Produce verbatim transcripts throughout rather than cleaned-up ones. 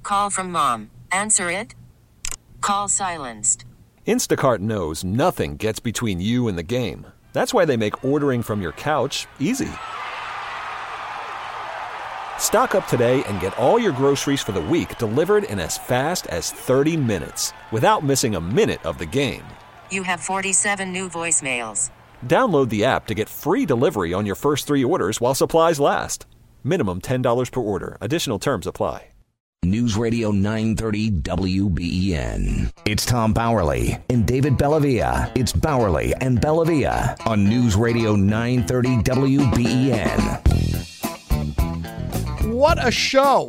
Call from mom. Answer it. Call silenced. Instacart knows nothing gets between you and the game. That's why they make ordering from your couch easy. Stock up today and get all your groceries for the week delivered in as fast as thirty minutes without missing a minute of the game. You have forty-seven new voicemails. Download the app to get free delivery on your first three orders while supplies last. Minimum ten dollars per order. Additional terms apply. News Radio nine thirty W B E N. It's Tom Bowerly and David Bellavia. It's Bowerly and Bellavia on News Radio nine thirty W B E N. What a show.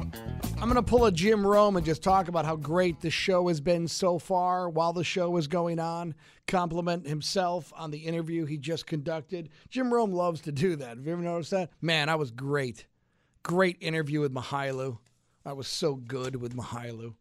I'm going to pull a Jim Rome and just talk about how great the show has been so far while the show is going on. Compliment himself on the interview he just conducted. Jim Rome loves to do that. Have you ever noticed that? Man, that was great. Great interview with Mihailu. I was so good with Mihailu.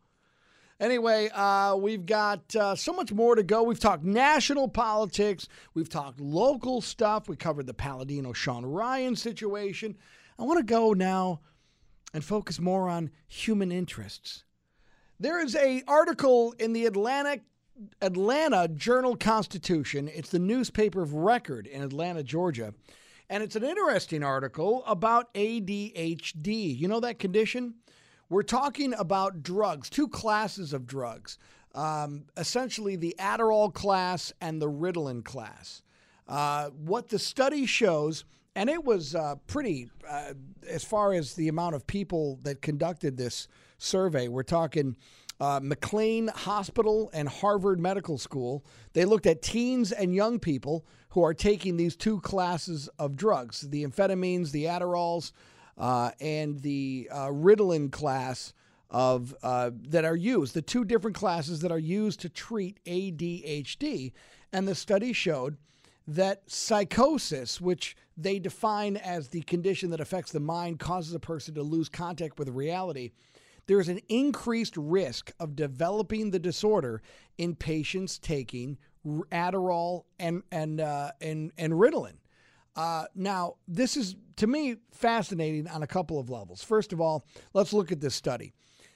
Anyway, uh, we've got uh, so much more to go. We've talked national politics. We've talked local stuff. We covered the Palladino Sean Ryan situation. I want to go now and focus more on human interests. There is an article in the Atlantic, Atlanta Journal-Constitution. It's the newspaper of record in Atlanta, Georgia. And it's an interesting article about A D H D. You know that condition? We're talking about drugs, two classes of drugs, um, essentially the Adderall class and the Ritalin class. Uh, what the study shows, and it was uh, pretty, uh, as far as the amount of people that conducted this survey, we're talking uh, McLean Hospital and Harvard Medical School. They looked at teens and young people who are taking these two classes of drugs, the amphetamines, the Adderalls, Uh, and the uh, Ritalin class of uh, that are used, the two different classes that are used to treat A D H D. And the study showed that psychosis, which they define as the condition that affects the mind, causes a person to lose contact with reality, there is an increased risk of developing the disorder in patients taking Adderall and and uh, and, and Ritalin. Uh, now, this is, to me, fascinating on a couple of levels. First of all, let's look at this study.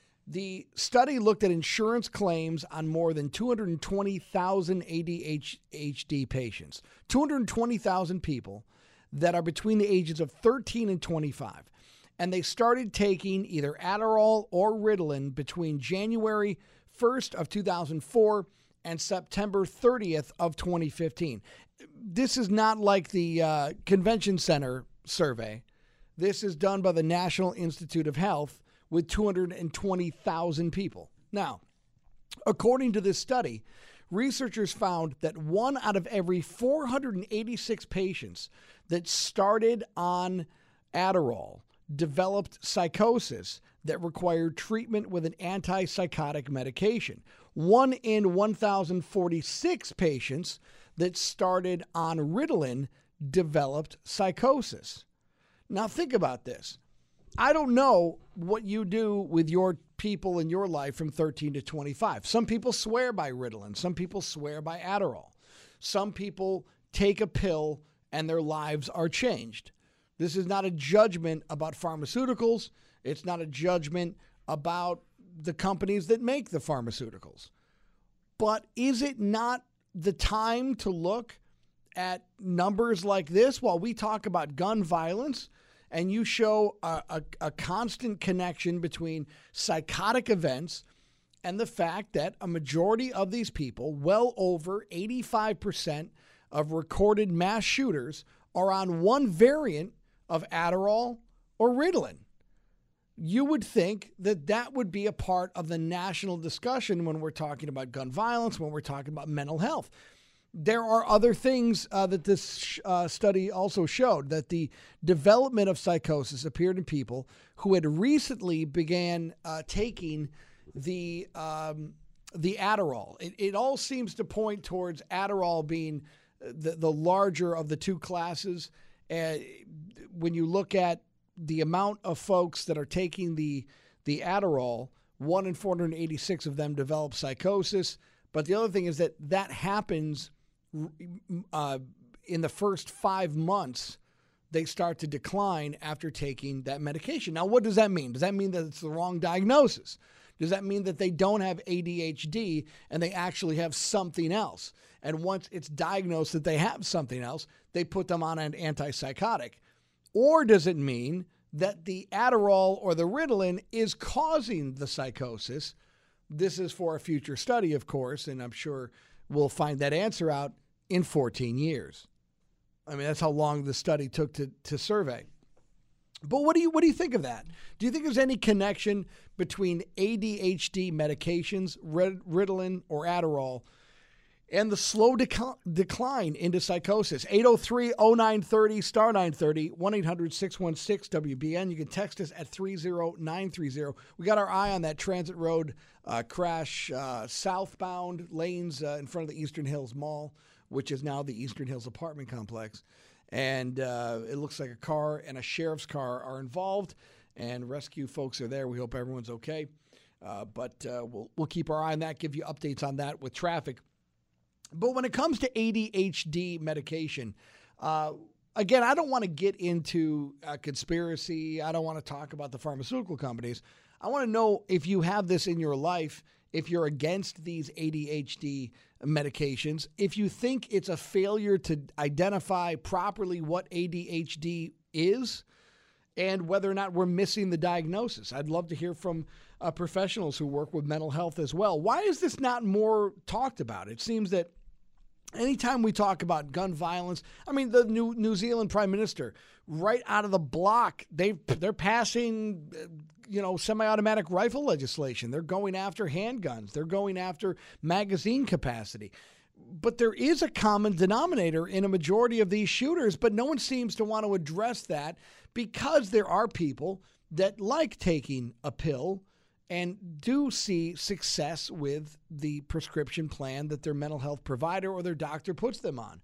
The study looked at insurance claims on more than two hundred twenty thousand A D H D patients, two hundred twenty thousand people that are between the ages of thirteen and twenty-five. And they started taking either Adderall or Ritalin between January first of two thousand four and September thirtieth of twenty fifteen. This is not like the uh, Convention Center survey. This is done by the National Institute of Health with two hundred twenty thousand people. Now, according to this study, researchers found that one out of every four hundred eighty-six patients that started on Adderall developed psychosis that required treatment with an antipsychotic medication. One in one thousand forty-six patients that started on Ritalin developed psychosis. Now think about this. I don't know what you do with your people in your life from thirteen to twenty-five. Some people swear by Ritalin. Some people swear by Adderall. Some people take a pill and their lives are changed. This is not a judgment about pharmaceuticals. It's not a judgment about the companies that make the pharmaceuticals. But is it not the time to look at numbers like this while we talk about gun violence and you show a, a, a constant connection between psychotic events and the fact that a majority of these people, well over eighty-five percent of recorded mass shooters, are on one variant of Adderall or Ritalin? You would think that that would be a part of the national discussion when we're talking about gun violence, when we're talking about mental health. There are other things uh, that this uh, study also showed, that the development of psychosis appeared in people who had recently began uh, taking the um, the Adderall. It, it all seems to point towards Adderall being the, the larger of the two classes. Uh, when you look at the amount of folks that are taking the the Adderall, one in four hundred eighty-six of them develop psychosis. But the other thing is that that happens uh, in the first five months they start to decline after taking that medication. Now, what does that mean? Does that mean that it's the wrong diagnosis? Does that mean that they don't have A D H D and they actually have something else? And once it's diagnosed that they have something else, they put them on an antipsychotic. Or does it mean that the Adderall or the Ritalin is causing the psychosis? This is for a future study, of course, and I'm sure we'll find that answer out in fourteen years. I mean, that's how long the study took to, to survey. But what do you what do you think of that? Do you think there's any connection between A D H D medications, Ritalin or Adderall, and the slow dec- decline into psychosis? eight oh three oh nine three oh, star nine thirty, one eight hundred six one six W B N. You can text us at three oh nine three oh. We got our eye on that Transit Road uh, crash, uh, southbound lanes uh, in front of the Eastern Hills Mall, which is now the Eastern Hills apartment complex. And uh, it looks like a car and a sheriff's car are involved, and rescue folks are there. We hope everyone's okay. Uh, but uh, we'll we'll keep our eye on that, give you updates on that with traffic. But when it comes to A D H D medication, uh, again, I don't want to get into a conspiracy. I don't want to talk about the pharmaceutical companies. I want to know if you have this in your life, if you're against these A D H D medications, if you think it's a failure to identify properly what A D H D is, and whether or not we're missing the diagnosis. I'd love to hear from uh, professionals who work with mental health as well. Why is this not more talked about? It seems that anytime we talk about gun violence, I mean, the New New Zealand Prime Minister, right out of the block, they they're passing, you know, semi-automatic rifle legislation. They're going after handguns. They're going after magazine capacity. But there is a common denominator in a majority of these shooters, but no one seems to want to address that because there are people that like taking a pill and do see success with the prescription plan that their mental health provider or their doctor puts them on.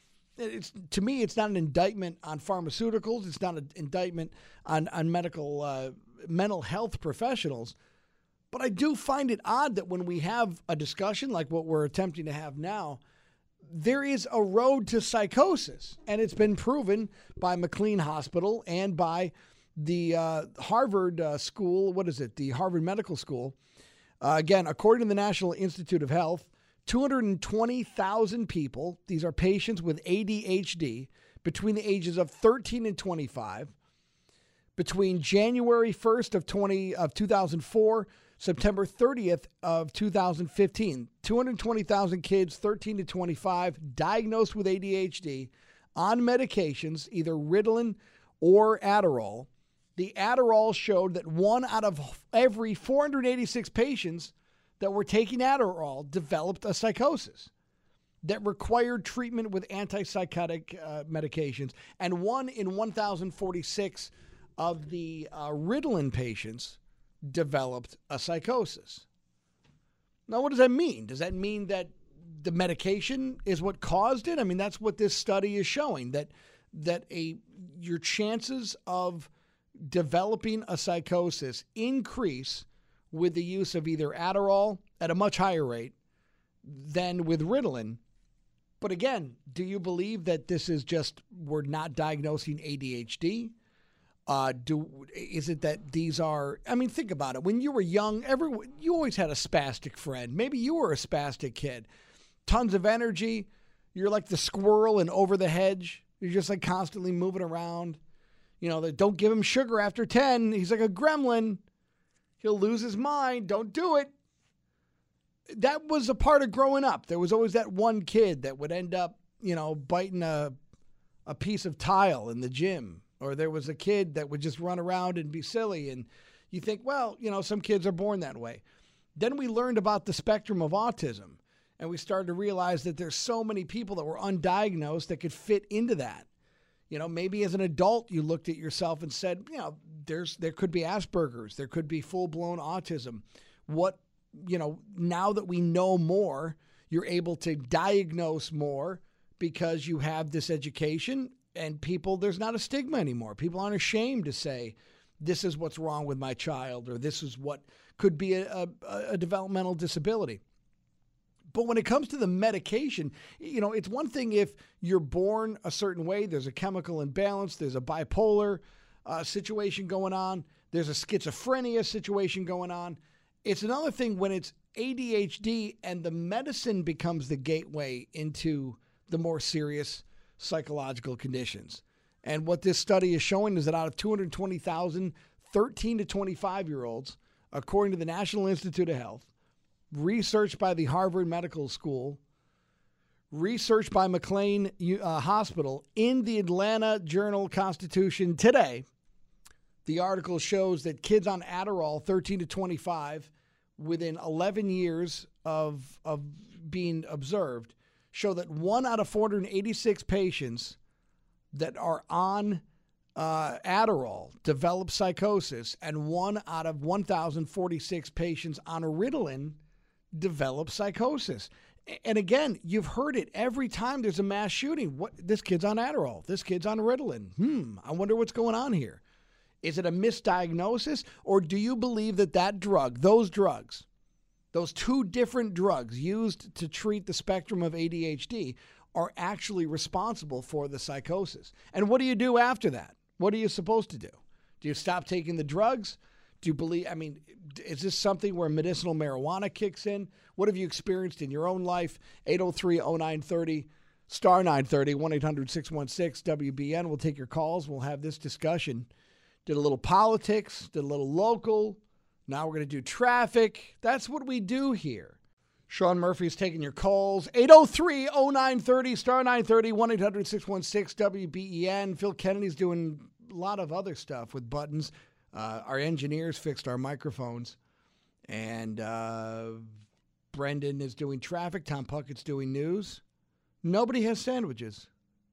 It's, to me, it's not an indictment on pharmaceuticals. It's not an indictment on, on medical uh, mental health professionals. But I do find it odd that when we have a discussion like what we're attempting to have now, there is a road to psychosis. And it's been proven by McLean Hospital and by the uh, Harvard uh, School. What is it? The Harvard Medical School. Uh, again, according to the National Institute of Health, two hundred twenty thousand people, these are patients with A D H D, between the ages of thirteen and twenty-five, between January first of twenty of two thousand four, September thirtieth of two thousand fifteen, two hundred twenty thousand kids, thirteen to twenty-five, diagnosed with A D H D on medications, either Ritalin or Adderall. The Adderall showed that one out of every four hundred eighty-six patients that were taking Adderall developed a psychosis that required treatment with antipsychotic uh, medications. And one in one thousand forty-six of the uh, Ritalin patients developed a psychosis. Now, what does that mean? Does that mean that the medication is what caused it? I mean, that's what this study is showing, that that a your chances of developing a psychosis increase with the use of either Adderall at a much higher rate than with Ritalin. But again, do you believe that this is just we're not diagnosing A D H D? Uh, do is it that these are? I mean, think about it. When you were young, everyone you always had a spastic friend. Maybe you were a spastic kid. Tons of energy. You're like the squirrel in Over the Hedge. You're just like constantly moving around. You know, they don't give him sugar after ten. He's like a gremlin. He'll lose his mind. Don't do it. That was a part of growing up. There was always that one kid that would end up, you know, biting a a piece of tile in the gym. Or there was a kid that would just run around and be silly. And you think, well, you know, some kids are born that way. Then we learned about the spectrum of autism. And we started to realize that there's so many people that were undiagnosed that could fit into that. You know, maybe as an adult, you looked at yourself and said, you know, there's there could be Asperger's. There could be full-blown autism. What, you know, now that we know more, you're able to diagnose more because you have this education. And people, there's not a stigma anymore. People aren't ashamed to say, this is what's wrong with my child, or this is what could be a, a, a developmental disability. But when it comes to the medication, you know, it's one thing if you're born a certain way, there's a chemical imbalance, there's a bipolar uh, situation going on, there's a schizophrenia situation going on. It's another thing when it's A D H D and the medicine becomes the gateway into the more serious psychological conditions. And what this study is showing is that out of two hundred twenty thousand thirteen to twenty-five-year-olds, according to the National Institute of Health, research by the Harvard Medical School, research by McLean uh, Hospital, in the Atlanta Journal-Constitution today, the article shows that kids on Adderall, thirteen to twenty-five, within eleven years of, of being observed, show that one out of four hundred eighty-six patients that are on uh, Adderall develop psychosis, and one out of one thousand forty-six patients on Ritalin develop psychosis. And again, you've heard it every time there's a mass shooting. What, this kid's on Adderall. This kid's on Ritalin. Hmm, I wonder what's going on here. Is it a misdiagnosis, or do you believe that that drug, those drugs, those two different drugs used to treat the spectrum of A D H D are actually responsible for the psychosis? And what do you do after that? What are you supposed to do? Do you stop taking the drugs? Do you believe, I mean, is this something where medicinal marijuana kicks in? What have you experienced in your own life? eight oh three oh nine thirty, star nine thirty, one eight hundred six one six W B N. We'll take your calls. We'll have this discussion. Did a little politics, did a little local. Now we're going to do traffic. That's what we do here. Sean Murphy's taking your calls. eight oh three oh nine thirty, star nine thirty, one eight hundred six one six W B E N. Phil Kennedy's doing a lot of other stuff with buttons. Uh, our engineers fixed our microphones. And uh, Brendan is doing traffic. Tom Puckett's doing news. Nobody has sandwiches.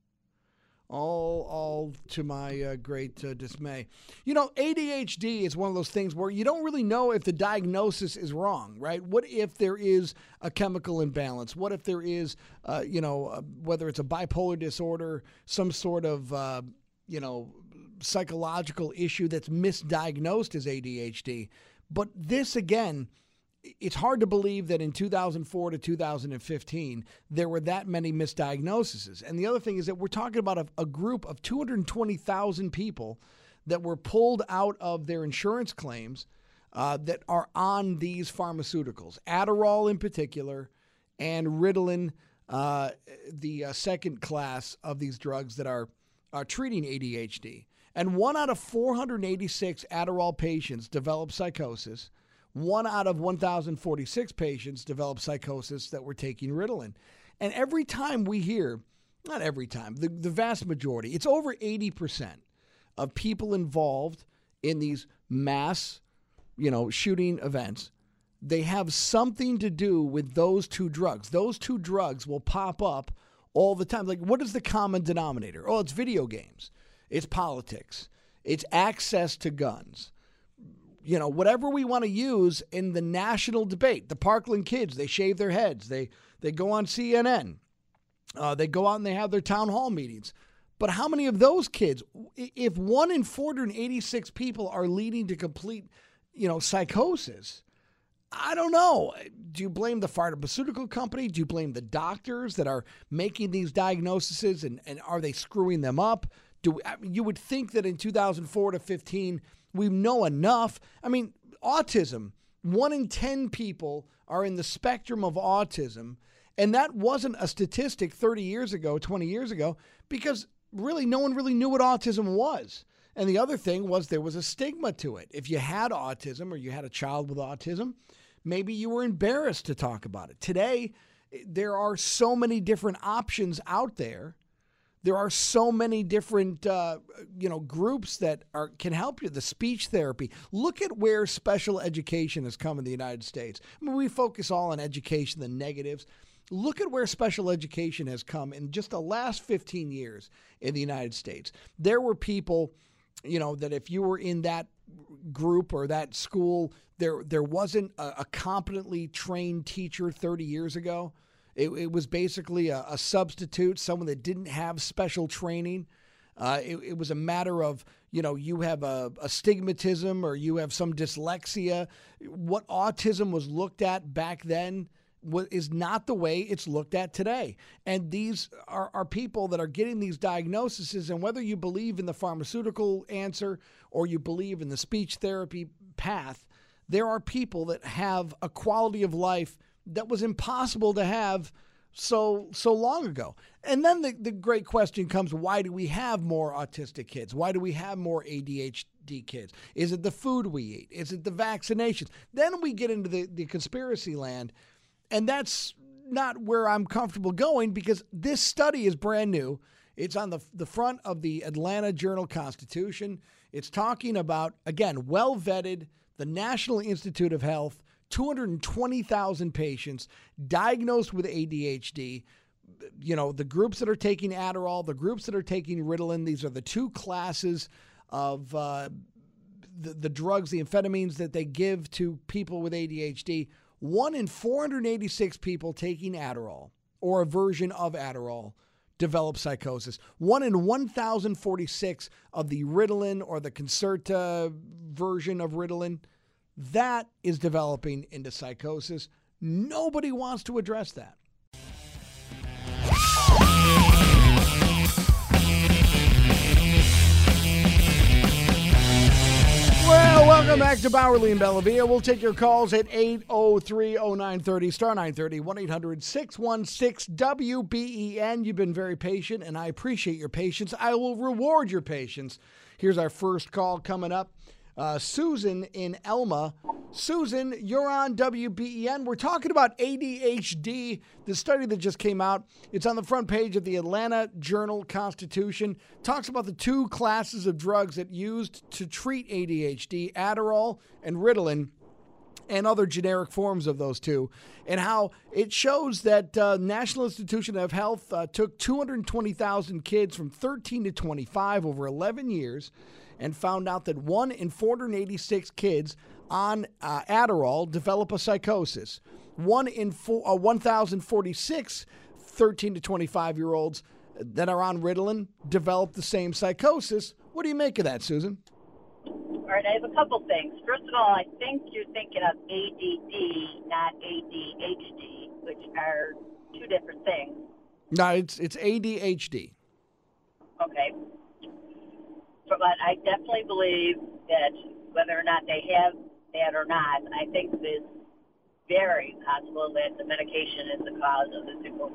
All all to my uh, great uh, dismay. You know, A D H D is one of those things where you don't really know if the diagnosis is wrong, right? What if there is a chemical imbalance? What if there is, uh, you know, uh, whether it's a bipolar disorder, some sort of, uh, you know, psychological issue that's misdiagnosed as A D H D. But this, again, it's hard to believe that in two thousand four to two thousand fifteen, there were that many misdiagnoses. And the other thing is that we're talking about a, a group of two hundred twenty thousand people that were pulled out of their insurance claims uh, that are on these pharmaceuticals, Adderall in particular, and Ritalin, uh, the uh, second class of these drugs that are, are treating A D H D. And one out of four hundred eighty-six Adderall patients develop psychosis. One out of one thousand forty-six patients developed psychosis that were taking Ritalin. And every time we hear, not every time, the, the vast majority, it's over eighty percent of people involved in these mass, you know, shooting events, they have something to do with those two drugs. Those two drugs will pop up all the time. Like, what is the common denominator? Oh, it's video games. It's politics. It's access to guns. You know, whatever we want to use in the national debate. The Parkland kids, they shave their heads. They they go on C N N. Uh, they go out and they have their town hall meetings. But how many of those kids, if one in four hundred eighty-six people are leading to complete, you know, psychosis, I don't know. Do you blame the pharmaceutical company? Do you blame the doctors that are making these diagnoses, and, and are they screwing them up? Do I mean, you would think that in two thousand four to fifteen, we know enough. I mean, autism, one in ten people are in the spectrum of autism. And that wasn't a statistic thirty years ago, twenty years ago, because really no one really knew what autism was. And the other thing was there was a stigma to it. If you had autism or you had a child with autism, maybe you were embarrassed to talk about it. Today, there are so many different options out there. There are so many different, uh, you know, groups that are can help you. The speech therapy. Look at where special education has come in the United States. I mean, we focus all on education, the negatives. Look at where special education has come in just the last fifteen years in the United States. There were people, you know, that if you were in that group or that school, there there wasn't a, a competently trained teacher thirty years ago. It, it was basically a, a substitute, someone that didn't have special training. Uh, it, it was a matter of, you know, you have a, a stigmatism or you have some dyslexia. What autism was looked at back then wa- is not the way it's looked at today. And these are, are people that are getting these diagnoses, and whether you believe in the pharmaceutical answer or you believe in the speech therapy path, there are people that have a quality of life that was impossible to have so so long ago. And then the, the great question comes, why do we have more autistic kids? Why do we have more A D H D kids? Is it the food we eat? Is it the vaccinations? Then we get into the, the conspiracy land, and that's not where I'm comfortable going, because this study is brand new. It's on the, the front of the Atlanta Journal-Constitution. It's talking about, again, well-vetted, the National Institute of Health, two hundred twenty thousand patients diagnosed with A D H D. You know, the groups that are taking Adderall, the groups that are taking Ritalin, these are the two classes of uh, the, the drugs, the amphetamines that they give to people with A D H D. One in four hundred eighty-six people taking Adderall or a version of Adderall develop psychosis. One in one thousand forty-six of the Ritalin or the Concerta version of Ritalin, that is developing into psychosis. Nobody wants to address that. Well, welcome back to Bowerly and Bellavia. We'll take your calls at eight oh three oh nine thirty, star nine thirty, one eight hundred six one six W B E N. You've been very patient, and I appreciate your patience. I will reward your patience. Here's our first call coming up. Uh, Susan in Elma. Susan, you're on W B E N. We're talking about A D H D, the study that just came out. It's on the front page of the Atlanta Journal-Constitution. Talks about the two classes of drugs that used to treat A D H D, Adderall and Ritalin, and other generic forms of those two, and how it shows that uh, National Institution of Health uh, took two hundred twenty thousand kids from thirteen to twenty-five over eleven years, and found out that one in four hundred eighty-six kids on uh, Adderall develop a psychosis. One in four, uh, one thousand forty-six thirteen to twenty-five-year-olds that are on Ritalin develop the same psychosis. What do you make of that, Susan? All right, I have a couple things. First of all, I think you're thinking of A D D, not A D H D, which are two different things. No, it's it's A D H D. Okay. But I definitely believe that whether or not they have that or not, I think it's very possible that the medication is the cause of the psychosis.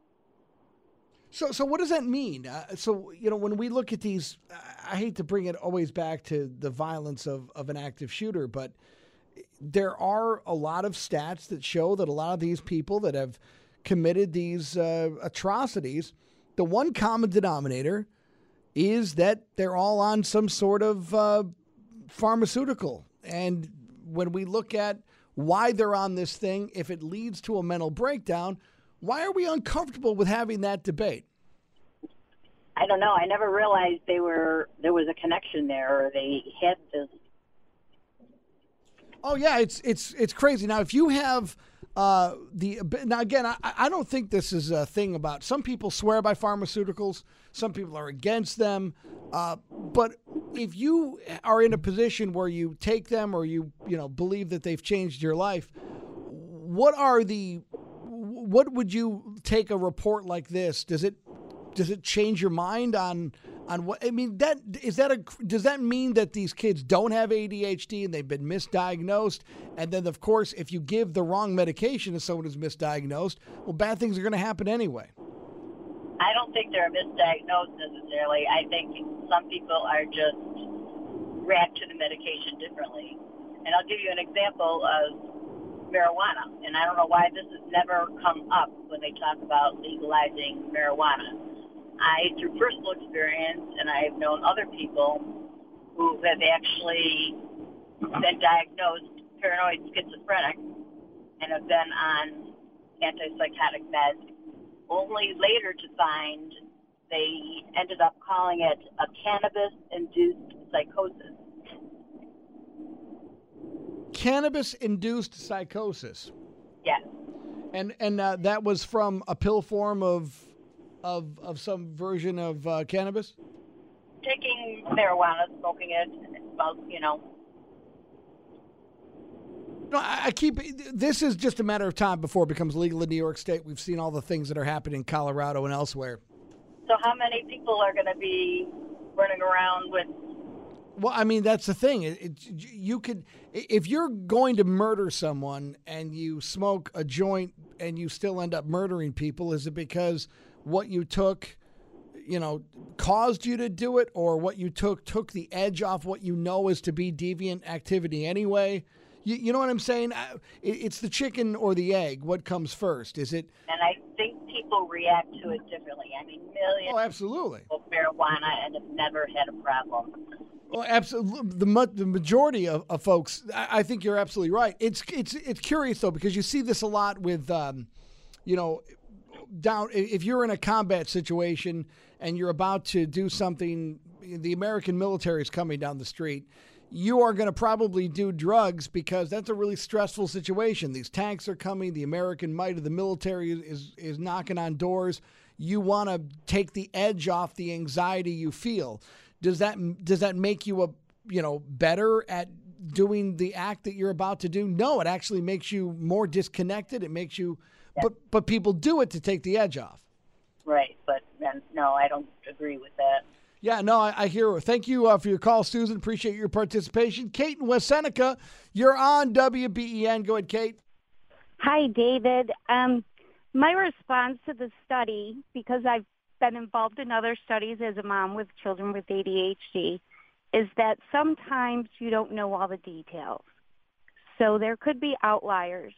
So, so what does that mean? Uh, so, you know, when we look at these, I hate to bring it always back to the violence of, of an active shooter, but there are a lot of stats that show that a lot of these people that have committed these uh, atrocities, the one common denominator is that they're all on some sort of uh, pharmaceutical. And when we look at why they're on this thing, if it leads to a mental breakdown, why are we uncomfortable with having that debate? I don't know. I never realized they were there was a connection there, or they had this. Oh yeah, it's it's it's crazy. Now, if you have uh, the now again, I, I don't think this is a thing about some people swear by pharmaceuticals. Some people are against them. Uh, but if you are in a position where you take them, or you you know believe that they've changed your life, what are the what would you take a report like this? Does it does it change your mind on on what I mean? That is that a does that mean that these kids don't have A D H D and they've been misdiagnosed? And then, of course, if you give the wrong medication to someone who's misdiagnosed, well, bad things are going to happen anyway. I don't think they're misdiagnosed necessarily. I think some people are just react to the medication differently. And I'll give you an example of marijuana. And I don't know why this has never come up when they talk about legalizing marijuana. I, through personal experience, and I've known other people who have actually been diagnosed paranoid schizophrenic and have been on antipsychotic meds, only later to find they ended up calling it a cannabis-induced psychosis. Cannabis-induced psychosis. Yes. And and uh, that was from a pill form of of of some version of uh, cannabis? Taking marijuana, smoking it, about, you know. No, I I keep. This is just a matter of time before it becomes legal in New York State. We've seen all the things that are happening in Colorado and elsewhere. So how many people are going to be running around with? Well, I mean, that's the thing. It, it, you could, if you're going to murder someone and you smoke a joint and you still end up murdering people, is it because what you took, you know, caused you to do it, or what you took took the edge off what you know is to be deviant activity anyway? You, you know what I'm saying? It, it's the chicken or the egg. What comes first? Is it? And I think people react to it differently. I mean, millions Oh, absolutely. of marijuana and have never had a problem. Well, absolutely. The mu- the majority of, of folks, I, I think you're absolutely right. It's it's it's curious though, because you see this a lot with, um, you know, down if you're in a combat situation and you're about to do something, the American military is coming down the street. You are going to probably do drugs because that's a really stressful situation. These tanks are coming. The American might of the military is is knocking on doors. You want to take the edge off the anxiety you feel. Does that does that make you a you know better at doing the act that you're about to do? No, it actually makes you more disconnected. It makes you, Yeah. but but people do it to take the edge off. Right, but then, no, I don't agree with that. Yeah, no, I, I hear. Thank you uh, for your call, Susan. Appreciate your participation. Kate in West Seneca, you're on W B E N. Go ahead, Kate. Hi, David. Um, my response to the study, because I've been involved in other studies as a mom with children with A D H D, is that sometimes you don't know all the details. So there could be outliers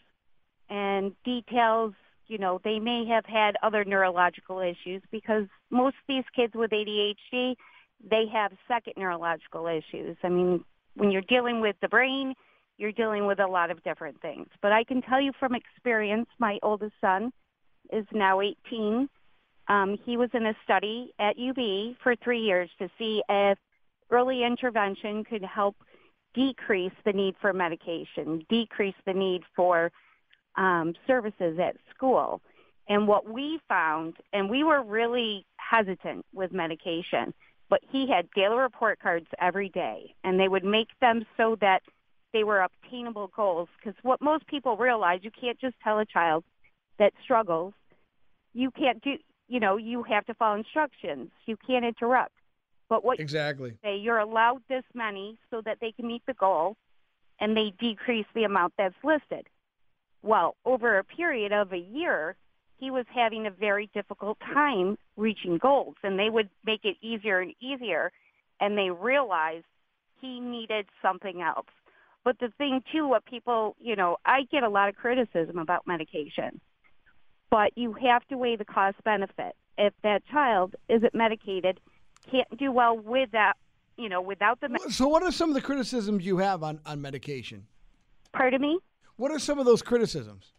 and details, you know, they may have had other neurological issues, because most of these kids with A D H D, they have second neurological issues. I mean, when you're dealing with the brain, you're dealing with a lot of different things. But I can tell you from experience, my oldest son is now eighteen. Um, he was in a study at U B for three years to see if early intervention could help decrease the need for medication, decrease the need for um, services at school. And what we found, and we were really hesitant with medication, but he had daily report cards every day, and they would make them so that they were obtainable goals. Because what most people realize, you can't just tell a child that struggles. You can't do, you know, you have to follow instructions. You can't interrupt. But what Exactly. you say, you're allowed this many so that they can meet the goal, and they decrease the amount that's listed. Well, over a period of a year, he was having a very difficult time reaching goals, and they would make it easier and easier, and they realized he needed something else. But the thing, too, what people, you know, I get a lot of criticism about medication, but you have to weigh the cost-benefit. If that child isn't medicated, can't do well with that, you know, without the med- So what are some of the criticisms you have on, on medication? Pardon me? What are some of those criticisms?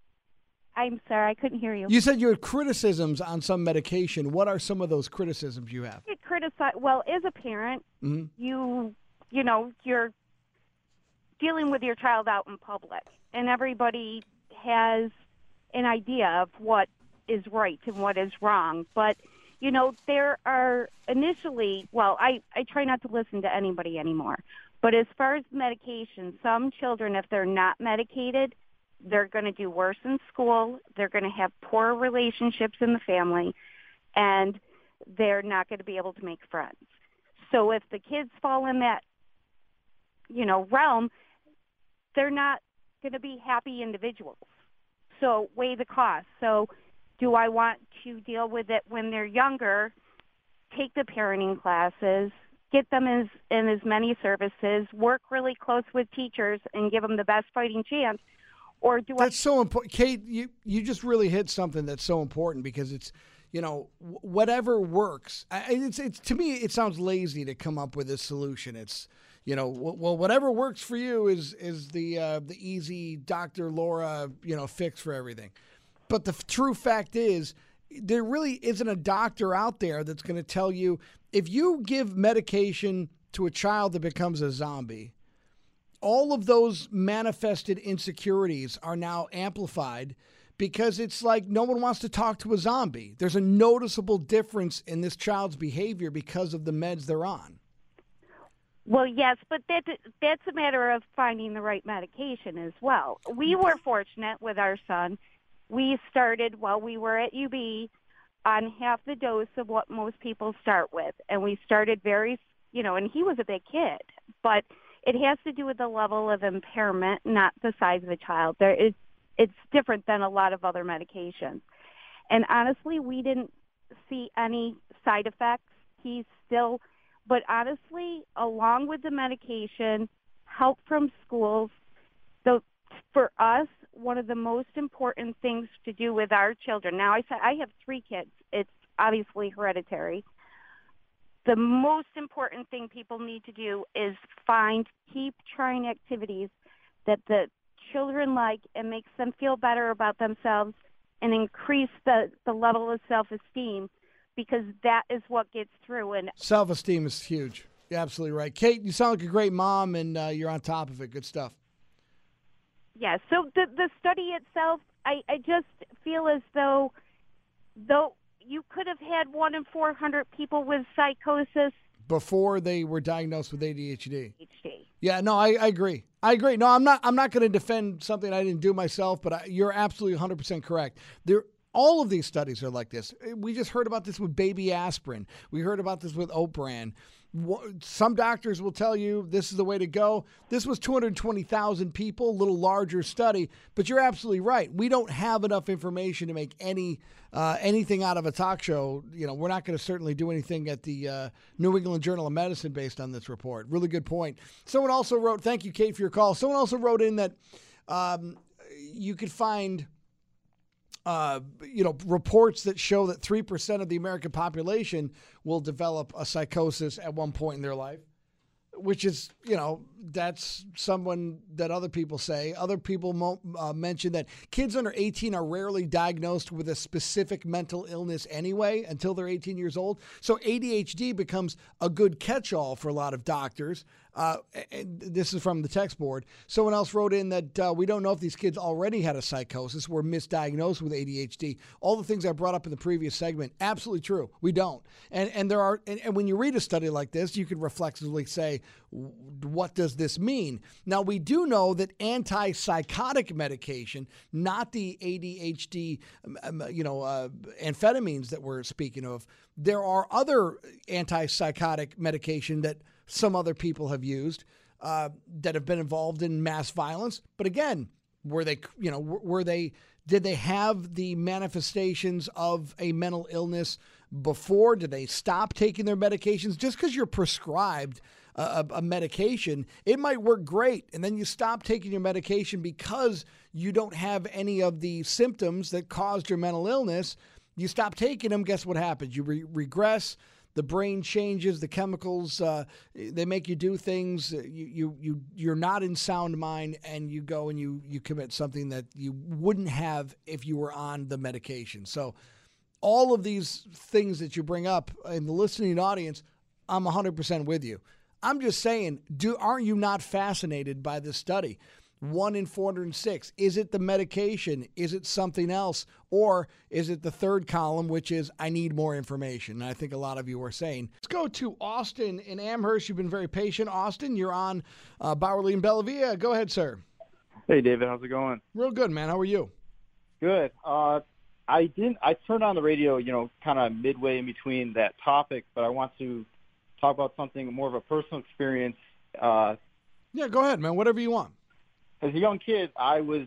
I'm sorry, I couldn't hear you. You said you had criticisms on some medication. What are some of those criticisms you have? Get criticized. Well, as a parent, Mm-hmm. you, you know, you're dealing with your child out in public, and everybody has an idea of what is right and what is wrong. But, you know, there are initially, well, I, I try not to listen to anybody anymore. But as far as medication, some children, if they're not medicated, they're going to do worse in school. They're going to have poor relationships in the family, and they're not going to be able to make friends. So if the kids fall in that, you know, realm, they're not going to be happy individuals. So weigh the cost. So do I want to deal with it when they're younger, take the parenting classes, get them in as, in as many services, work really close with teachers, and give them the best fighting chance? Or do That's I? so important. Kate, you, you just really hit something that's so important, because it's, you know, wh- whatever works. I, it's, it's to me, it sounds lazy to come up with a solution. It's, you know, w- well, whatever works for you is is the uh, the easy Doctor Laura, you know, fix for everything. But the f- true fact is, there really isn't a doctor out there that's going to tell you, if you give medication to a child that becomes a zombie, all of those manifested insecurities are now amplified, because it's like no one wants to talk to a zombie. There's a noticeable difference in this child's behavior because of the meds they're on. Well, yes, but that that's a matter of finding the right medication as well. We were fortunate with our son. We started while we were at U B on half the dose of what most people start with, and we started very, you know, and he was a big kid, but it has to do with the level of impairment, not the size of the child. There is, it's different than a lot of other medications. And honestly, we didn't see any side effects. He's still, but honestly, along with the medication, help from schools, the, for us, one of the most important things to do with our children. Now, I said I have three kids. It's obviously hereditary. The most important thing people need to do is find, keep trying activities that the children like and makes them feel better about themselves and increase the, the level of self-esteem, because that is what gets through. And self-esteem is huge. You're absolutely right. Kate, you sound like a great mom, and uh, you're on top of it. Good stuff. Yeah, so the the study itself, I, I just feel as though though you could have had one in four hundred people with psychosis before they were diagnosed with A D H D. H D. Yeah, no, I, I agree. I agree. No, I'm not. I'm not going to defend something I didn't do myself, but I, you're absolutely one hundred percent correct. There. All of these studies are like this. We just heard about this with baby aspirin. We heard about this with Opran. Some doctors will tell you this is the way to go. This was two hundred twenty thousand people, a little larger study, but you're absolutely right. We don't have enough information to make any uh, anything out of a talk show. You know, we're not going to certainly do anything at the uh, New England Journal of Medicine based on this report. Really good point. Someone also wrote, thank you, Kate, for your call. Someone also wrote in that um, you could find Uh, you know, reports that show that three percent of the American population will develop a psychosis at one point in their life, which is, you know, that's someone that other people say. Other people mo- uh, mention that kids under eighteen are rarely diagnosed with a specific mental illness anyway until they're eighteen years old. So A D H D becomes a good catch-all for a lot of doctors. Uh, and this is from the text board. Someone else wrote in that uh, we don't know if these kids already had a psychosis, were misdiagnosed with A D H D. All the things I brought up in the previous segment, absolutely true. We don't. And and there are, and, and when you read a study like this, you can reflexively say, what does this mean? Now, we do know that antipsychotic medication, not the A D H D, um, you know, uh, amphetamines that we're speaking of, there are other antipsychotic medication that some other people have used uh, that have been involved in mass violence. But again, were they, you know, were they, did they have the manifestations of a mental illness before? Did they stop taking their medications? Just because you're prescribed a, a medication, it might work great, and then you stop taking your medication because you don't have any of the symptoms that caused your mental illness. You stop taking them, guess what happens? You re- regress. The brain changes, the chemicals, uh, they make you do things. You, you, you, you're not in sound mind, and you go and you, you commit something that you wouldn't have if you were on the medication. So all of these things that you bring up in the listening audience, I'm one hundred percent with you. I'm just saying, do aren't you not fascinated by this study? One in four hundred six. Is it the medication? Is it something else? Or is it the third column, which is I need more information? And I think a lot of you are saying. Let's go to Austin in Amherst. You've been very patient. Austin, you're on uh, Bowerly and Bellavia. Go ahead, sir. Hey, David. How's it going? Real good, man. How are you? Good. Uh, I didn't. I turned on the radio, you know, kind of midway in between that topic, but I want to talk about something more of a personal experience. Uh, yeah, go ahead, man. Whatever you want. As a young kid, I was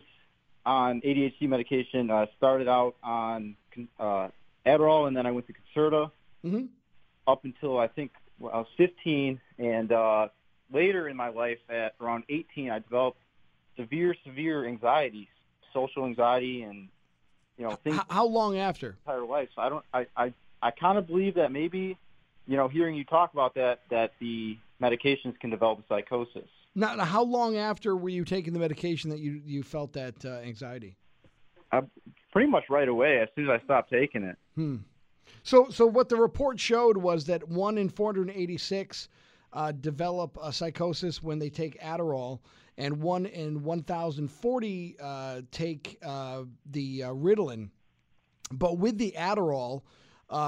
on A D H D medication. I started out on uh, Adderall, and then I went to Concerta mm-hmm. up until I think well, I was fifteen. And uh, later in my life, at around eighteen, I developed severe, severe anxiety, social anxiety, and you know things. How, how long after? Entire life. So I don't. I I, I kind of believe that maybe, you know, hearing you talk about that, that the medications can develop a psychosis. Now, now, how long after were you taking the medication that you, you felt that uh, anxiety? Uh, pretty much right away, as soon as I stopped taking it. Hmm. So, so what the report showed was that one in four hundred eighty-six uh, develop a psychosis when they take Adderall, and one in one thousand forty uh, take uh, the uh, Ritalin. But with the Adderall, uh,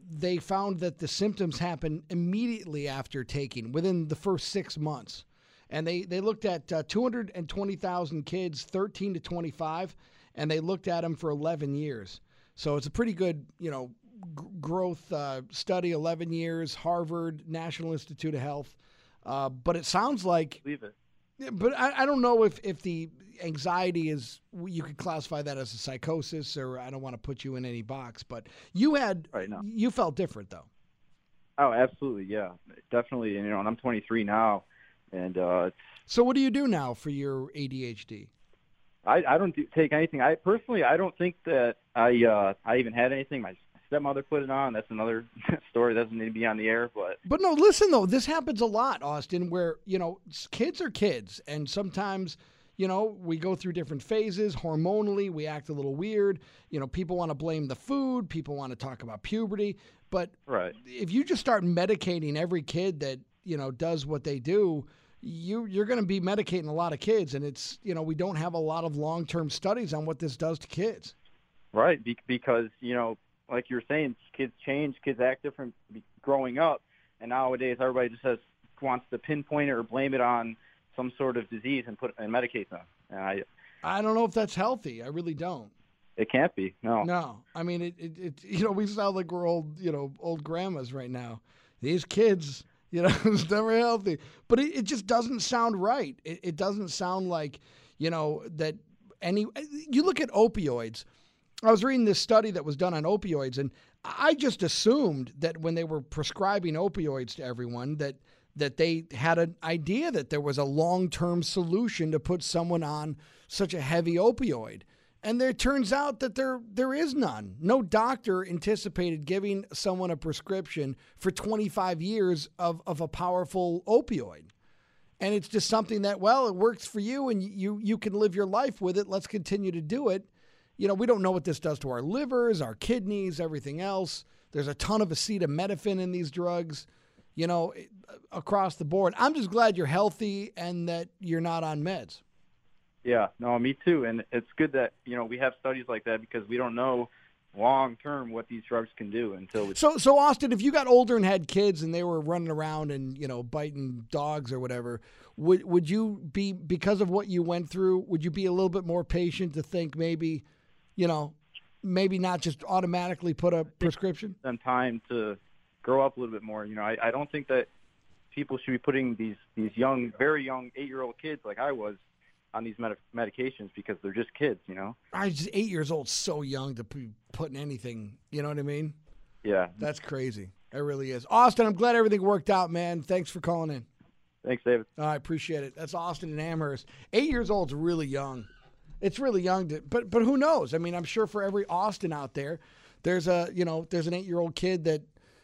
they found that the symptoms happen immediately after taking, within the first six months. And they, they looked at uh, two hundred twenty thousand kids, thirteen to twenty-five, and they looked at them for eleven years. So it's a pretty good, you know, g- growth uh, study, eleven years, Harvard, National Institute of Health. Uh, but it sounds like... Leave it. But I, I don't know if, if the anxiety is, you could classify that as a psychosis, or I don't want to put you in any box, but you had, Right, no. you felt different though. Oh, absolutely, yeah, definitely. And, you know, and I'm twenty-three now, and uh, it's, So what do you do now for your A D H D? I, I don't do, take anything. I personally, I don't think that I uh, I even had anything. My stepmother put it on. That's another story. That doesn't need to be on the air, but But no, listen though, this happens a lot, Austin, where, you know, kids are kids, and sometimes, you know, we go through different phases. Hormonally, we act a little weird. You know, people want to blame the food. People want to talk about puberty. But right. if you just start medicating every kid that, you know, does what they do, you, you're going to be medicating a lot of kids. And it's, you know, we don't have a lot of long-term studies on what this does to kids. Right, be- because, you know, like you're saying, kids change, kids act different growing up, and nowadays everybody just has wants to pinpoint it or blame it on some sort of disease and put and medicate them. And I, I don't know if that's healthy. I really don't. It can't be. No. No. I mean, it, it, it you know, we sound like we're old, you know, old grandmas right now. These kids, you know, it's never healthy. But it, it just doesn't sound right. It, it doesn't sound like, you know, that any, you look at opioids. I was reading this study that was done on opioids, and I just assumed that when they were prescribing opioids to everyone, that that they had an idea that there was a long-term solution to put someone on such a heavy opioid. And there turns out that there there is none. No doctor anticipated giving someone a prescription for twenty-five years of, of a powerful opioid. And it's just something that, well, it works for you and you you can live your life with it. Let's continue to do it. You know, we don't know what this does to our livers, our kidneys, everything else. There's a ton of acetaminophen in these drugs, you know, across the board. I'm just glad you're healthy and that you're not on meds. Yeah, no, me too. And it's good that, you know, we have studies like that because we don't know long-term what these drugs can do until it's... So, so Austin, if you got older and had kids and they were running around and, you know, biting dogs or whatever, would would you be, because of what you went through, would you be a little bit more patient to think maybe, you know, maybe not just automatically put a prescription? Them time to grow up a little bit more. You know, I, I don't think that people should be putting these, these young, very young eight-year-old kids like I was on these med- medications because they're just kids, you know? I just eight years old, so young to be putting anything, you know what I mean? Yeah. That's crazy. It really is. Austin, I'm glad everything worked out, man. Thanks for calling in. Thanks, David. I appreciate it. That's Austin in Amherst. Eight years old is really young. It's really young, to, but but who knows? I mean, I'm sure for every Austin out there, there's a you know there's an eight-year-old kid that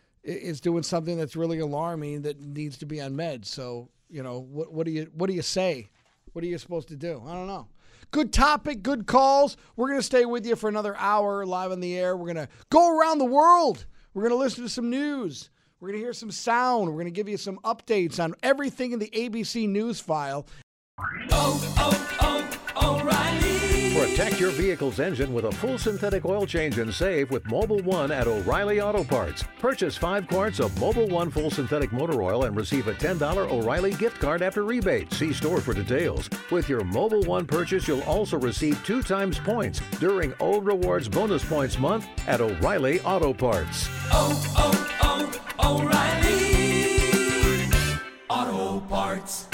is doing something that's really alarming that needs to be on meds. So you know what what do you what do you say? What are you supposed to do? I don't know. Good topic, good calls. We're gonna stay with you for another hour live on the air. We're gonna go around the world. We're gonna listen to some news. We're gonna hear some sound. We're gonna give you some updates on everything in the A B C News file. Oh, oh, oh, O'Reilly. Protect your vehicle's engine with a full synthetic oil change and save with Mobil one at O'Reilly Auto Parts. Purchase five quarts of Mobil one full synthetic motor oil and receive a ten dollars O'Reilly gift card after rebate. See store for details. With your Mobil one purchase, you'll also receive two times points during O Rewards Bonus Points Month at O'Reilly Auto Parts. Oh, oh, oh, O'Reilly Auto Parts.